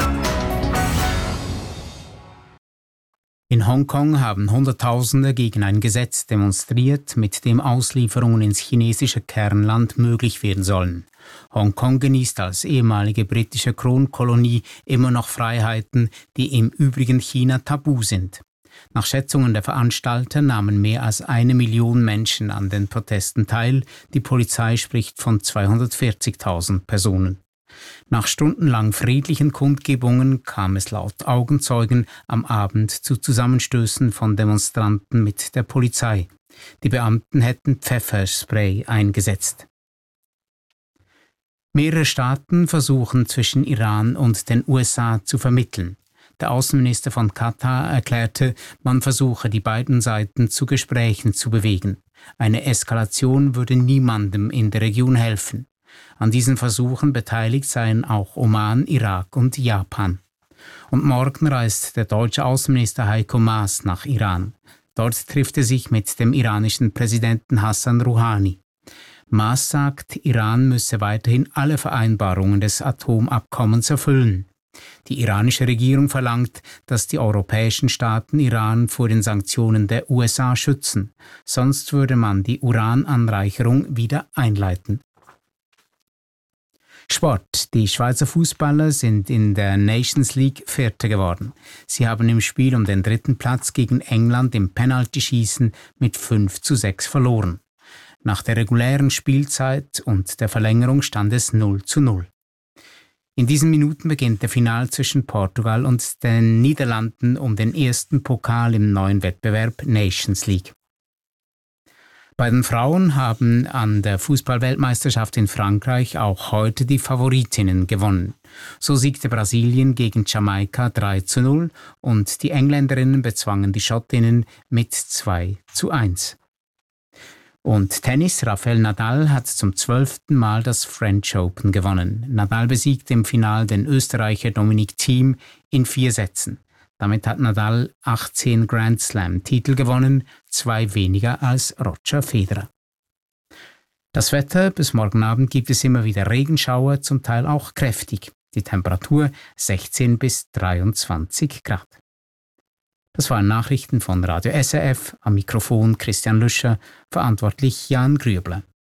In Hongkong haben Hunderttausende gegen ein Gesetz demonstriert, mit dem Auslieferungen ins chinesische Kernland möglich werden sollen. Hongkong genießt als ehemalige britische Kronkolonie immer noch Freiheiten, die im übrigen China tabu sind. Nach Schätzungen der Veranstalter nahmen mehr als 1 Million Menschen an den Protesten teil. Die Polizei spricht von 240.000 Personen. Nach stundenlang friedlichen Kundgebungen kam es laut Augenzeugen am Abend zu Zusammenstößen von Demonstranten mit der Polizei. Die Beamten hätten Pfefferspray eingesetzt. Mehrere Staaten versuchen zwischen Iran und den USA zu vermitteln. Der Außenminister von Katar erklärte, man versuche die beiden Seiten zu Gesprächen zu bewegen. Eine Eskalation würde niemandem in der Region helfen. An diesen Versuchen beteiligt seien auch Oman, Irak und Japan. Und morgen reist der deutsche Außenminister Heiko Maas nach Iran. Dort trifft er sich mit dem iranischen Präsidenten Hassan Rouhani. Maas sagt, Iran müsse weiterhin alle Vereinbarungen des Atomabkommens erfüllen. Die iranische Regierung verlangt, dass die europäischen Staaten Iran vor den Sanktionen der USA schützen. Sonst würde man die Urananreicherung wieder einleiten. Sport. Die Schweizer Fußballer sind in der Nations League Vierter geworden. Sie haben im Spiel um den 3. Platz gegen England im Penaltyschießen mit 5:6 verloren. Nach der regulären Spielzeit und der Verlängerung stand es 0:0. In diesen Minuten beginnt der Final zwischen Portugal und den Niederlanden um den ersten Pokal im neuen Wettbewerb Nations League. Bei den Frauen haben an der Fußball-Weltmeisterschaft in Frankreich auch heute die Favoritinnen gewonnen. So siegte Brasilien gegen Jamaika 3:0 und die Engländerinnen bezwangen die Schottinnen mit 2:1. Und Tennis, Rafael Nadal hat zum 12. Mal das French Open gewonnen. Nadal besiegte im Finale den Österreicher Dominic Thiem in 4 Sätzen. Damit hat Nadal 18 Grand Slam-Titel gewonnen, 2 weniger als Roger Federer. Das Wetter: bis morgen Abend gibt es immer wieder Regenschauer, zum Teil auch kräftig. Die Temperatur 16 bis 23 Grad. Das waren Nachrichten von Radio SRF, am Mikrofon Christian Lüscher, verantwortlich Jan Grübler.